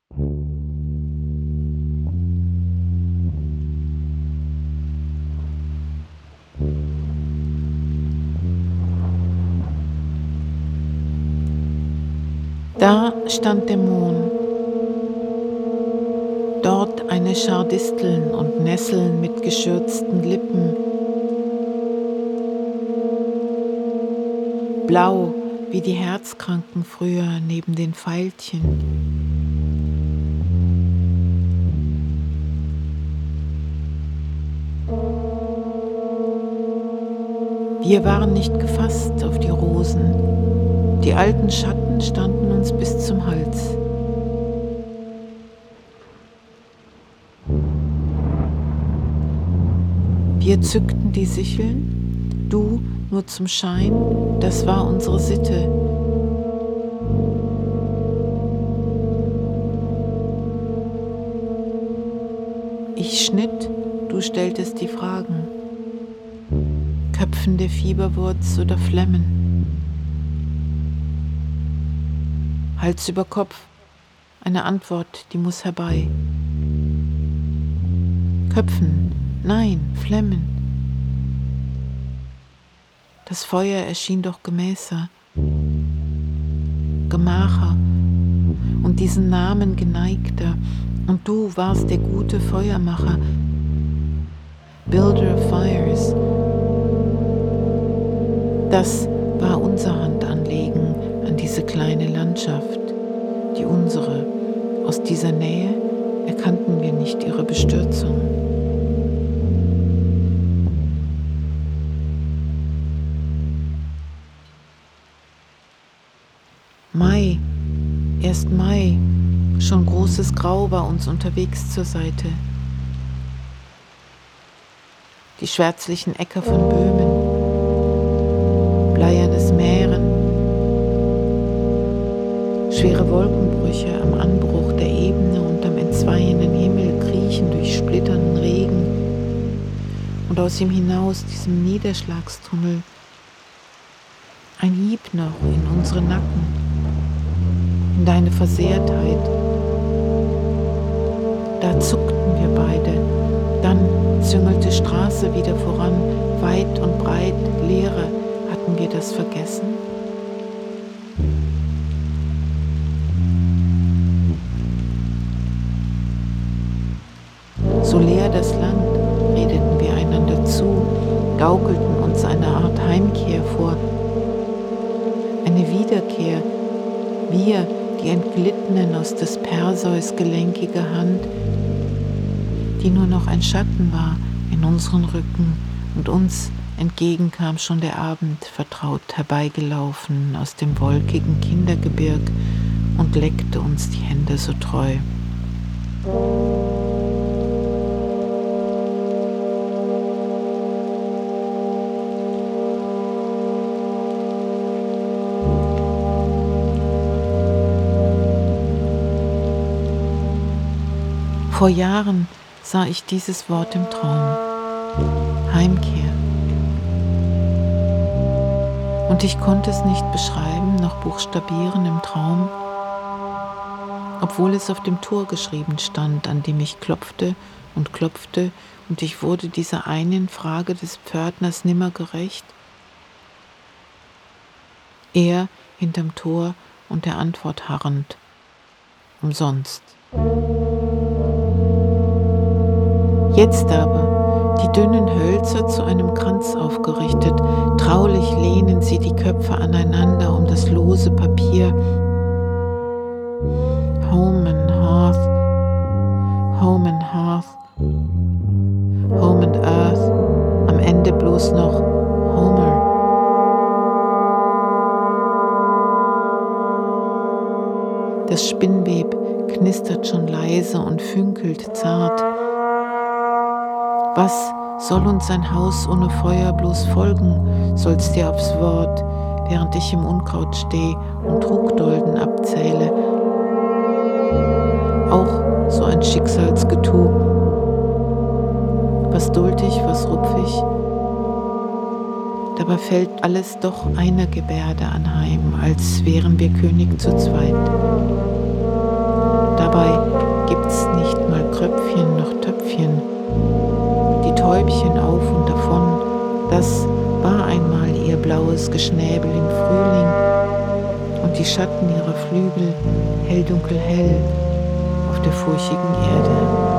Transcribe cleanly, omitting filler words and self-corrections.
Da stand der Mohn, dort eine Schar Disteln und Nesseln mit geschürzten Lippen, blau wie die Herzkranken früher neben den Veilchen. Wir waren nicht gefasst auf die Rosen, die alten Schatten standen uns bis zum Hals. Wir zückten die Sicheln, du nur zum Schein, das war unsere Sitte. Ich schnitt, du stelltest die Fragen. Köpfen der Fieberwurz oder Flemmen. Hals über Kopf, eine Antwort, die muss herbei. Köpfen, nein, Flemmen. Das Feuer erschien doch gemäßer, gemacher und diesen Namen geneigter. Und du warst der gute Feuermacher, Builder of Fires. Das war unser Handanlegen an diese kleine Landschaft, die unsere. Aus dieser Nähe erkannten wir nicht ihre Bestürzung. Mai, erst Mai, schon großes Grau war uns unterwegs zur Seite. Die schwärzlichen Äcker von Böhmen, bleiernes Mähren, schwere Wolkenbrüche am Anbruch der Ebene und am entzweienden Himmel kriechen durch splitternden Regen und aus ihm hinaus diesem Niederschlagstunnel ein Hieb noch in unsere Nacken, in deine Versehrtheit. Da zuckten wir beide, dann züngelte Straße wieder voran, weit und breit, Leere. Hatten wir das vergessen? So leer das Land, redeten wir einander zu, gaukelten uns eine Art Heimkehr vor, eine Wiederkehr, wir, die Entglittenen aus des Perseus gelenkiger Hand, die nur noch ein Schatten war in unseren Rücken, und uns entgegen kam schon der Abend vertraut herbeigelaufen aus dem wolkigen Kindergebirg und leckte uns die Hände so treu. Vor Jahren sah ich dieses Wort im Traum. Heimkehr. Und ich konnte es nicht beschreiben noch buchstabieren im Traum, obwohl es auf dem Tor geschrieben stand, an dem ich klopfte, und ich wurde dieser einen Frage des Pförtners nimmer gerecht. Er hinterm Tor und der Antwort harrend. Umsonst. Jetzt aber, die dünnen Hölzer zu einem Kranz aufgerichtet, traulich lehnen sie die Köpfe aneinander um das lose Papier. Home and Hearth, Home and Hearth, Home and Earth, am Ende bloß noch Homer. Das Spinnweb knistert schon leise und fünkelt zart. Was soll uns ein Haus ohne Feuer bloß folgen, soll's dir aufs Wort, während ich im Unkraut steh und Trugdolden abzähle. Auch so ein Schicksalsgetue. Was duld ich, was rupf ich? Dabei fällt alles doch einer Gebärde anheim, als wären wir König zu zweit. Dabei war einmal ihr blaues Geschnäbel im Frühling und die Schatten ihrer Flügel hell dunkel hell auf der furchigen Erde.